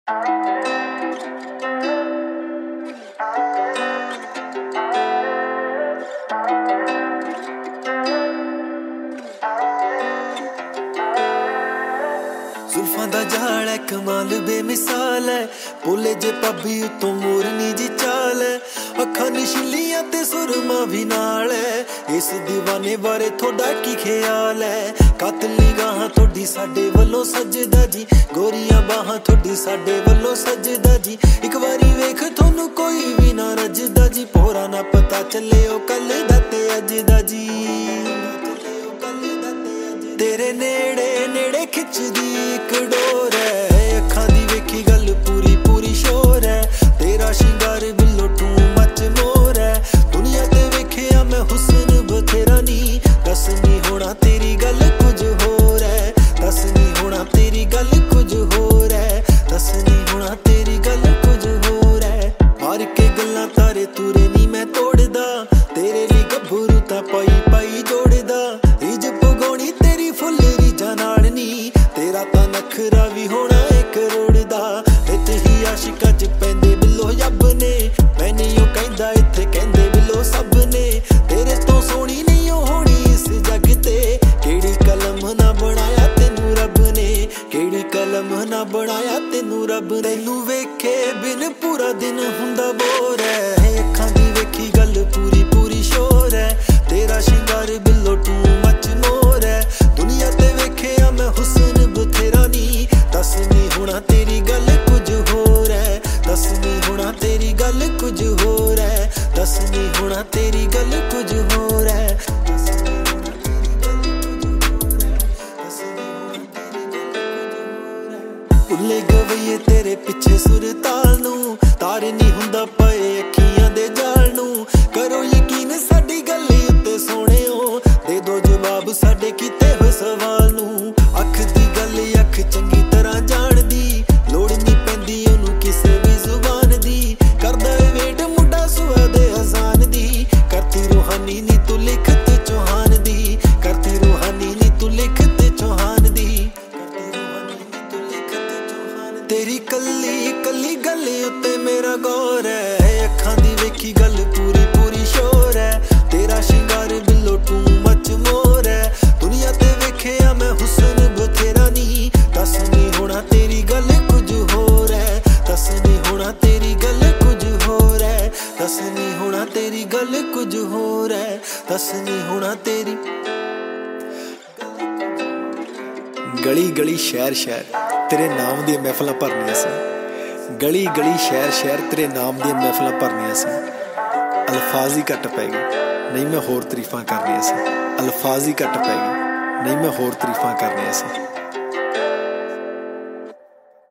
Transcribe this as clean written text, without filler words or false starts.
जुल्फां दा जाल है कमाल बेमिसाल है, बोले जे भाभी उतों मोरनी जी चाल है, अखां नशीलियां ते सुरमा भी नाल है, इस दीवाने बारे थोड़ा की ख्याल है। कातली गाहां थोड़ी साडे वल्लों सजदा जी, गोरियां बाहां थोड़ी साडे वल्लों सजदा जी, एक वारी वेख थोनू कोई भी ना रजदा जी, पोरा ना पता चले ओ कल दा ते अज दा जी। तेरे नेड़े नेड़े खिचदी इक डोर है, अखां दी वेखी गल पूरी पूरी शोर है, तेरा शिंगार बिल्लो टू मच मोर है, दुनिया ते वेखिया मैं हुस्न बथेरा नी, दस नी होना तेरी गल कुछ होर है, दस नी होना तेरी गल कुछ होर है, दस नी होना तेरी गल कुछ होर है। मार के गल्लां तारे तुरे नी मैं तोड़दा, तेरे लिए गभरू तां पाई पाई जोड़दा, रिज पगौनी तेरी फुल रीझां नाल नी, तेरा तां नखरा भी होना है करोड़ दा, इत्थे ही आशिकां च पैंदे बिल्लो यब ने, मैं नहीं ओ कहंदा इत्थे कहंदे बिल्लो सब ने, तेरे तो सोहनी नहीं ओ होनी इस जग ते, केड़ी कलम ना बनाया तेनू रब ने, केड़ी कलम ना बनाया तेनू रब ने। तैनू वेखे बिन पूरा दिन हुंदा बोर है, अखां दी वेखी गल पूरी पूरी शोर है, तेरा शिंगार बिल्लो टू मच मोर है, दुनिया ते वेखिया मैं हुस्न बथेरा नी, दस नी होना तेरी गल कुछ होर है, दस नी होना तेरी गल कुछ होर है, दस नी होना तेरी गल कुछ होर है। भुल्ले गवैये तेरे पिछे सुरताल नू, तार नी हुंदा पए अखियां दे जाल नू, करो यकीन साडी गल उत्ते सोहणियो, दे दो जवाब साडे कीते होए सवाल नू, अख दी गल अख चंगी तरह जाणदी, लोड़ नी पैंदी ओनू किसे भी जुबान दी, करदा ए वेट मुंडा सुआ दे अजान दी, करती रूहानी नी तू लिखत चौहान दी, करती रूहानी नी तू लिखत चौहान दी, तेरी कल्ली कल्ली गल उत्ते मेरा गौर है, अखां दी वेखी गल पूरी पूरी शोर है, तेरा शिंगार बिल्लो टू मच मोर है, दुनिया ते वेखिया मैं हुस्न बथेरा नी, दस नी होना तेरी गल कुछ होर है, दस नी होना तेरी गल कुछ होर है, दस नी होना तेरी गल कुछ होर है, दस नी होना तेरी। गली गली शहर शहर तेरे नाम दी महफिलां भरनियां सी, गली गली शहर शहर तेरे नाम दी महफिलां भरनियां सी, अल्फाज ही घट पै गए नहीं मैं होर तरीफां करनियां सी, अल्फाज ही घट पै गए नहीं मैं होर तरीफां करनियां सी।